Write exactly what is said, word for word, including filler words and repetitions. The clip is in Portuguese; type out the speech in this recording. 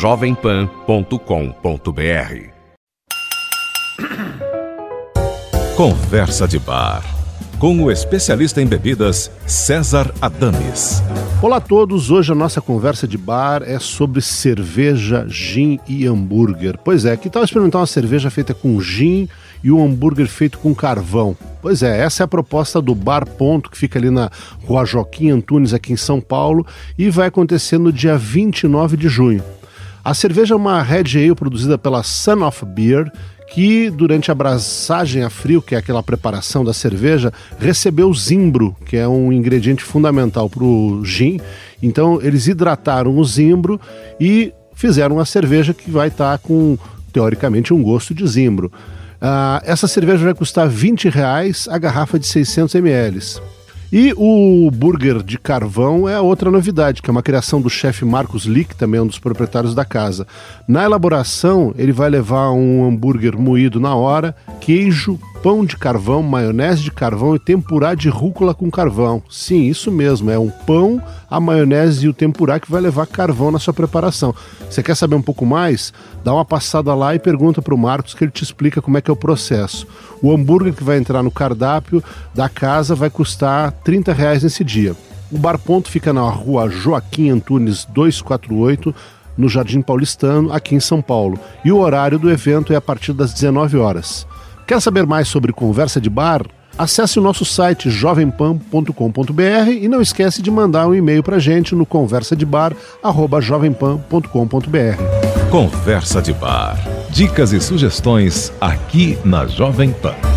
jovem pan ponto com ponto b r. Conversa de Bar, com o especialista em bebidas, César Adames. Olá a todos, hoje a nossa conversa de bar é sobre cerveja, gin e hambúrguer. Pois é, que tal experimentar uma cerveja feita com gin e um hambúrguer feito com carvão? Pois é, essa é a proposta do Bar Ponto, que fica ali na Rua Joaquim Antunes, aqui em São Paulo, e vai acontecer no dia vinte e nove de junho. A cerveja é uma Red Ale produzida pela Son of Beer, que durante a braçagem a frio, que é aquela preparação da cerveja, recebeu zimbro, que é um ingrediente fundamental para o gin. Então eles hidrataram o zimbro e fizeram uma cerveja que vai estar com, teoricamente, um gosto de zimbro. Uh, essa cerveja vai custar vinte reais a garrafa de seiscentos mililitros. E o burger de carvão é outra novidade, que é uma criação do chefe Marcos Lick, também um dos proprietários da casa. Na elaboração, ele vai levar um hambúrguer moído na hora, queijo, pão de carvão, maionese de carvão e tempurá de rúcula com carvão. Sim, isso mesmo, é um pão, a maionese e o tempurá que vai levar carvão na sua preparação. Você quer saber um pouco mais? Dá uma passada lá e pergunta para o Marcos que ele te explica como é que é o processo. O hambúrguer que vai entrar no cardápio da casa vai custar trinta reais nesse dia. O Bar Ponto fica na Rua Joaquim Antunes duzentos e quarenta e oito, no Jardim Paulistano, aqui em São Paulo. E o horário do evento é a partir das dezenove horas. Quer saber mais sobre conversa de bar? Acesse o nosso site jovem pan ponto com ponto b r e não esquece de mandar um e-mail pra gente no conversa de bar arroba jovem pan ponto com ponto b r. Conversa de Bar. Dicas e sugestões aqui na Jovem Pan.